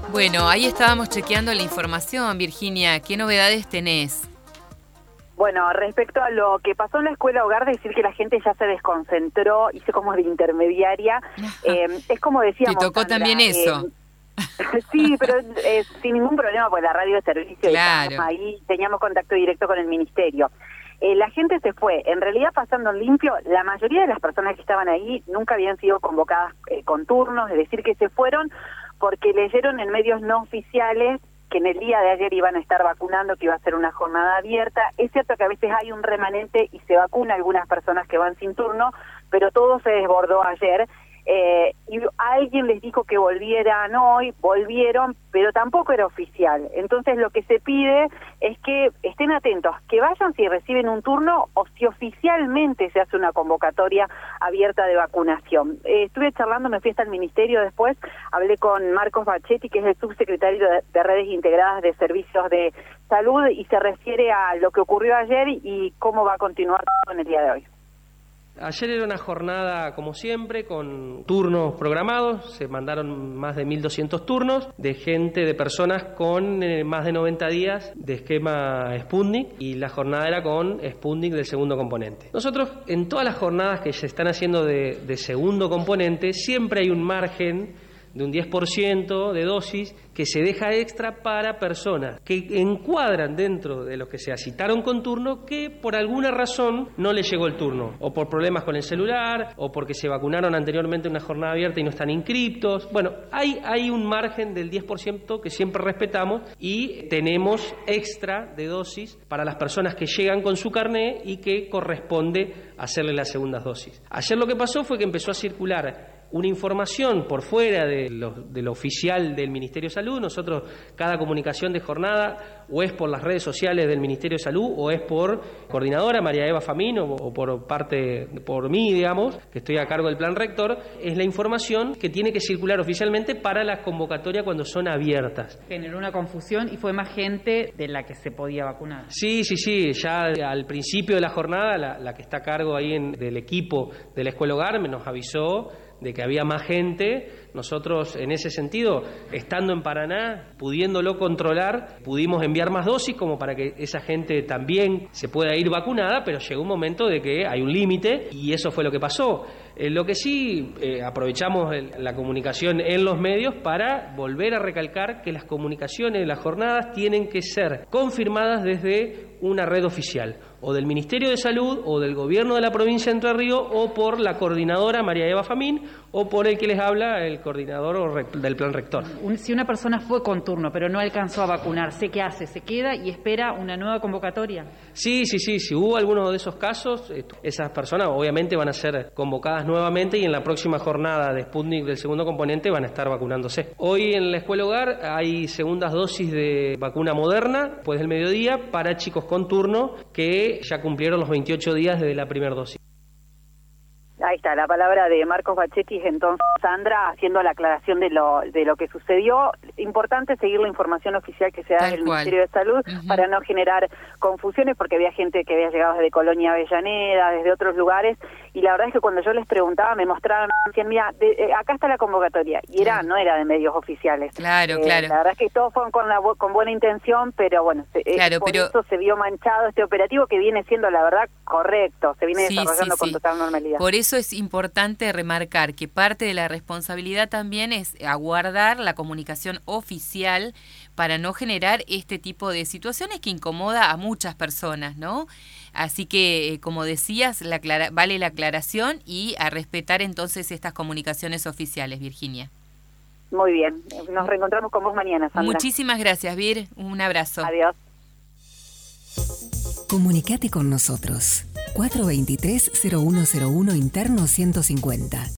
Bueno, ahí estábamos chequeando la información, Virginia. ¿Qué novedades tenés? Bueno, respecto a lo que pasó en la escuela hogar, decir que la gente ya se desconcentró, hice como de intermediaria. Es como decíamos, ¿te tocó Sandra, también eso? Sí, pero sin ningún problema, porque la radio de servicio, claro. Ahí teníamos contacto directo con el ministerio. La gente se fue, en realidad pasando en limpio, la mayoría de las personas que estaban ahí nunca habían sido convocadas con turnos, es decir, que se fueron porque leyeron en medios no oficiales que en el día de ayer iban a estar vacunando, que iba a ser una jornada abierta. Es cierto que a veces hay un remanente y se vacuna algunas personas que van sin turno, pero todo se desbordó ayer. Y alguien les dijo que volvieran hoy, volvieron, pero tampoco era oficial. Entonces lo que se pide es que estén atentos, que vayan si reciben un turno o si oficialmente se hace una convocatoria abierta de vacunación. Estuve charlando, me fui hasta el ministerio después, hablé con Marcos Bachetti, que es el subsecretario de Redes Integradas de Servicios de Salud, y se refiere a lo que ocurrió ayer y cómo va a continuar en el día de hoy. Ayer era una jornada, como siempre, con turnos programados. Se mandaron más de 1.200 turnos de gente, de personas con más de 90 días de esquema Sputnik, y la jornada era con Sputnik del segundo componente. Nosotros, en todas las jornadas que se están haciendo de segundo componente, siempre hay un margen de un 10% de dosis que se deja extra para personas que encuadran dentro de los que se citaron con turno, que por alguna razón no les llegó el turno, o por problemas con el celular, o porque se vacunaron anteriormente en una jornada abierta y no están inscriptos. Bueno, hay un margen del 10% que siempre respetamos, y tenemos extra de dosis para las personas que llegan con su carné y que corresponde hacerle las segundas dosis. Ayer lo que pasó fue que empezó a circular una información por fuera de lo oficial del Ministerio de Salud. Nosotros, cada comunicación de jornada, o es por las redes sociales del Ministerio de Salud, o es por coordinadora María Eva Famín, o por mí, digamos, que estoy a cargo del plan rector, es la información que tiene que circular oficialmente para las convocatorias cuando son abiertas. Generó una confusión y fue más gente de la que se podía vacunar. Sí, ya al principio de la jornada, la que está a cargo ahí del equipo de la Escuela Hogar nos avisó de que había más gente. Nosotros, en ese sentido, estando en Paraná, pudiéndolo controlar, pudimos enviar más dosis como para que esa gente también se pueda ir vacunada, pero llegó un momento de que hay un límite, y eso fue lo que pasó. Lo que sí, aprovechamos la comunicación en los medios para volver a recalcar que las comunicaciones de las jornadas tienen que ser confirmadas desde una red oficial, o del Ministerio de Salud, o del Gobierno de la provincia de Entre Ríos, o por la coordinadora María Eva Famín, o por el que les habla, el coordinador del plan rector. Si una persona fue con turno pero no alcanzó a vacunarse, ¿qué hace? ¿Se queda y espera una nueva convocatoria? Sí, si hubo alguno de esos casos, esas personas obviamente van a ser convocadas nuevamente, y en la próxima jornada de Sputnik del segundo componente van a estar vacunándose. Hoy en la Escuela Hogar hay segundas dosis de vacuna Moderna, después del mediodía, para chicos con turno que ya cumplieron los 28 días desde la primera dosis. Ahí está, la palabra de Marcos Bachetti. Entonces, Sandra, haciendo la aclaración de lo que sucedió. Importante seguir la información oficial que se da del Ministerio de Salud para no generar confusiones, porque había gente que había llegado desde Colonia Avellaneda, desde otros lugares, y la verdad es que cuando yo les preguntaba me mostraban, me decían, mira, acá está la convocatoria, y no era de medios oficiales. Claro. La verdad es que todos fueron con buena intención, pero bueno, eso se vio manchado este operativo, que viene siendo, la verdad, correcto, se viene desarrollando con total normalidad. Por eso es importante remarcar que parte de la responsabilidad también es aguardar la comunicación oficial para no generar este tipo de situaciones que incomoda a muchas personas, ¿no? Así que, como decías, vale la aclaración y a respetar entonces estas comunicaciones oficiales, Virginia. Muy bien, nos reencontramos con vos mañana, Sandra. Muchísimas gracias, Vir, un abrazo. Adiós. Comunicate con nosotros. 423-0101 interno 150.